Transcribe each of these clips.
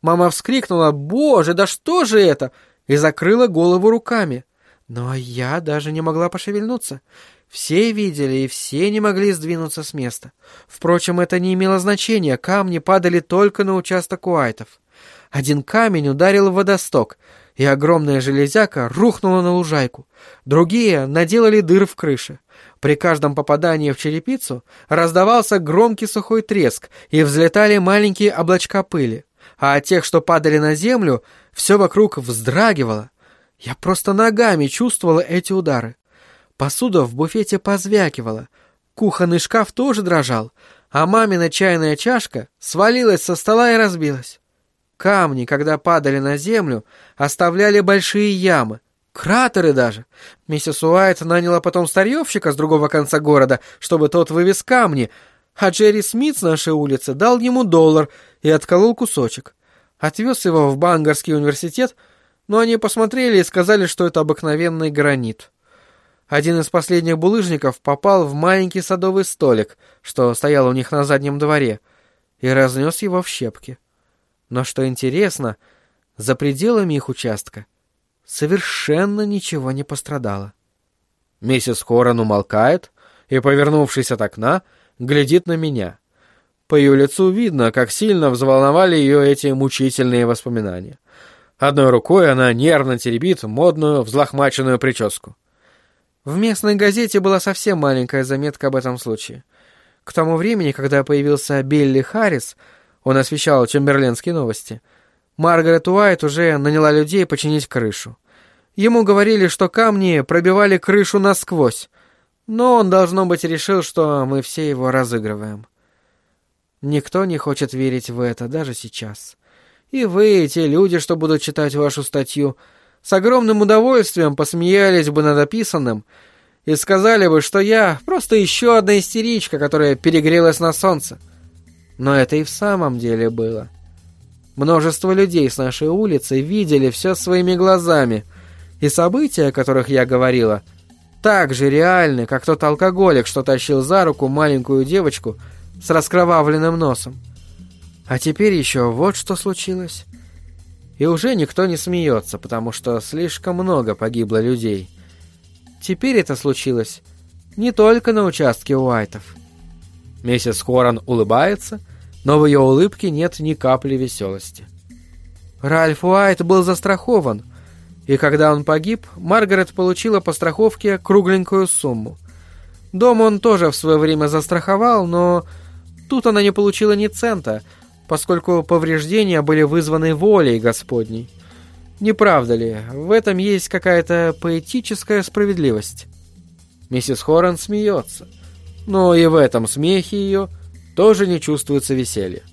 Мама вскрикнула: «Боже, да что же это?» и закрыла голову руками. Но я даже не могла пошевельнуться. Все видели, и все не могли сдвинуться с места. Впрочем, это не имело значения, камни падали только на участок Уайтов. Один камень ударил в водосток, и огромная железяка рухнула на лужайку. Другие наделали дыр в крыше. При каждом попадании в черепицу раздавался громкий сухой треск, и взлетали маленькие облачка пыли. А от тех, что падали на землю, все вокруг вздрагивало. Я просто ногами чувствовала эти удары. Посуда в буфете позвякивала, кухонный шкаф тоже дрожал, а мамина чайная чашка свалилась со стола и разбилась. Камни, когда падали на землю, оставляли большие ямы, кратеры даже. Миссис Уайт наняла потом старьевщика с другого конца города, чтобы тот вывез камни, а Джерри Смит с нашей улицы дал ему $1 и отколол кусочек. Отвез его в Бангарский университет, но они посмотрели и сказали, что это обыкновенный гранит. Один из последних булыжников попал в маленький садовый столик, что стоял у них на заднем дворе, и разнес его в щепки. Но что интересно, за пределами их участка совершенно ничего не пострадало. Миссис Хоран умолкает и, повернувшись от окна, глядит на меня. По ее лицу видно, как сильно взволновали ее эти мучительные воспоминания. Одной рукой она нервно теребит модную взлохмаченную прическу. В местной газете была совсем маленькая заметка об этом случае. К тому времени, когда появился Билли Харрис, он освещал Чемберлендские новости, Маргарет Уайт уже наняла людей починить крышу. Ему говорили, что камни пробивали крышу насквозь, но он, должно быть, решил, что мы все его разыгрываем. Никто не хочет верить в это, даже сейчас. И вы, те люди, что будут читать вашу статью, с огромным удовольствием посмеялись бы над описанным и сказали бы, что я просто еще одна истеричка, которая перегрелась на солнце. Но это и в самом деле было. Множество людей с нашей улицы видели все своими глазами, и события, о которых я говорила, так же реальны, как тот алкоголик, что тащил за руку маленькую девочку с раскровавленным носом. А теперь еще вот что случилось. И уже никто не смеется, потому что слишком много погибло людей. Теперь это случилось не только на участке Уайтов. Миссис Хоран улыбается, но в ее улыбке нет ни капли веселости. Ральф Уайт был застрахован, и когда он погиб, Маргарет получила по страховке кругленькую сумму. Дом он тоже в свое время застраховал, но тут она не получила ни цента, поскольку повреждения были вызваны волей Господней. Не правда ли, в этом есть какая-то поэтическая справедливость? Миссис Хоран смеется, но и в этом смехе ее тоже не чувствуется веселья.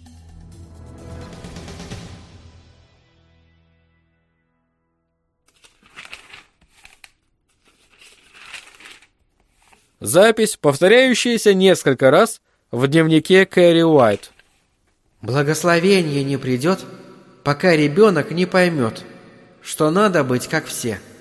Запись, повторяющаяся несколько раз в дневнике Кэрри Уайт. Благословение не придет, пока ребенок не поймет, что надо быть как все.